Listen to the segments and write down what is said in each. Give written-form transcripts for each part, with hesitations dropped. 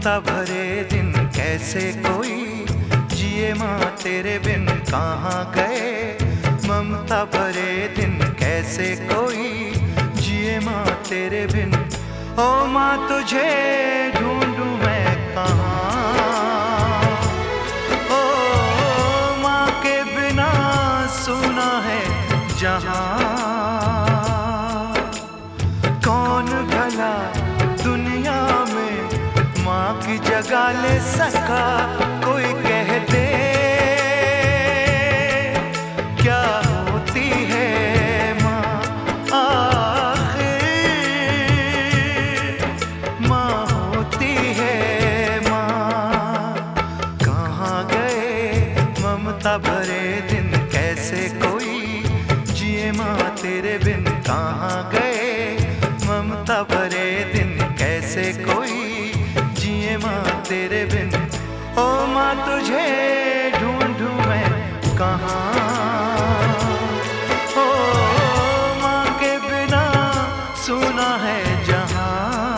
ममता भरे दिन कैसे कोई जिए माँ तेरे बिन कहाँ गए। ममता भरे दिन कैसे कोई जिए माँ तेरे बिन। ओ माँ तुझे ढूंढूं मैं कहाँ। ओ माँ के बिना सुना है जहाँ। कौन भला दुनिया में माँ की जगह ले सका। कोई कह दे क्या होती है माँ आखिर। माँ होती है माँ। कहाँ गए ममता भरे दिन कैसे कोई जिए माँ तेरे बिन। कहाँ गए ममता भरे दिन कैसे कोई जिए माँ तेरे बिन। ओ माँ तुझे ढूंढूं मैं कहाँ। ओ माँ के बिना सुना है जहाँ।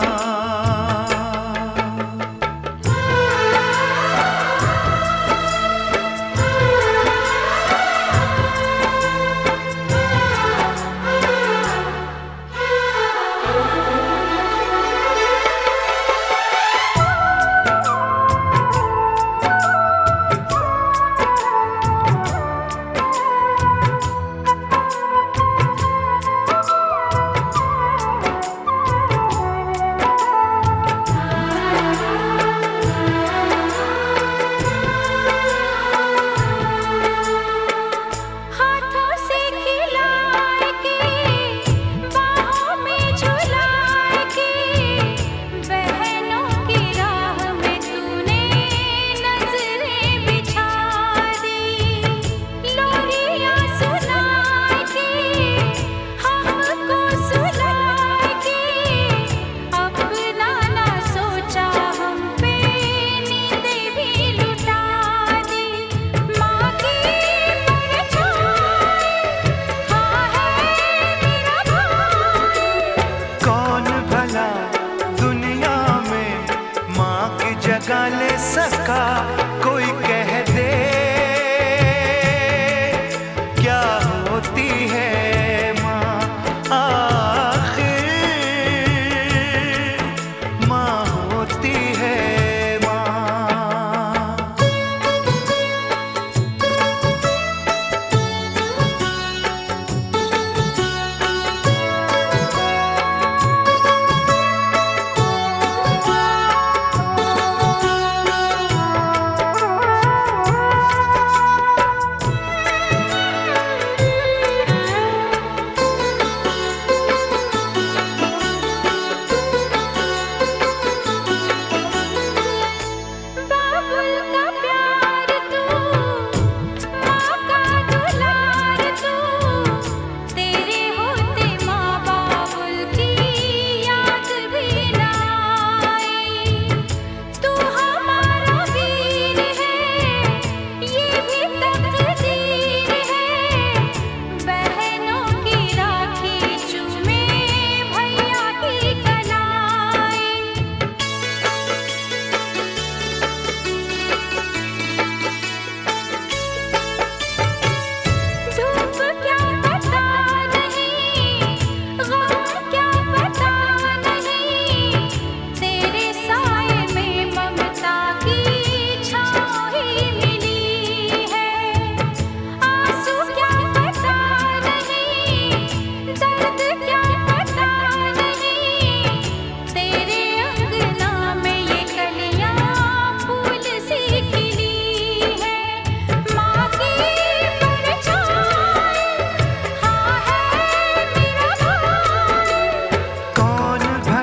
जगा ले सका कोई कह दे क्या होती है माँ आखिर। माँ होती है माँ।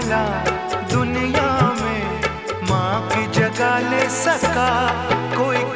सका कोई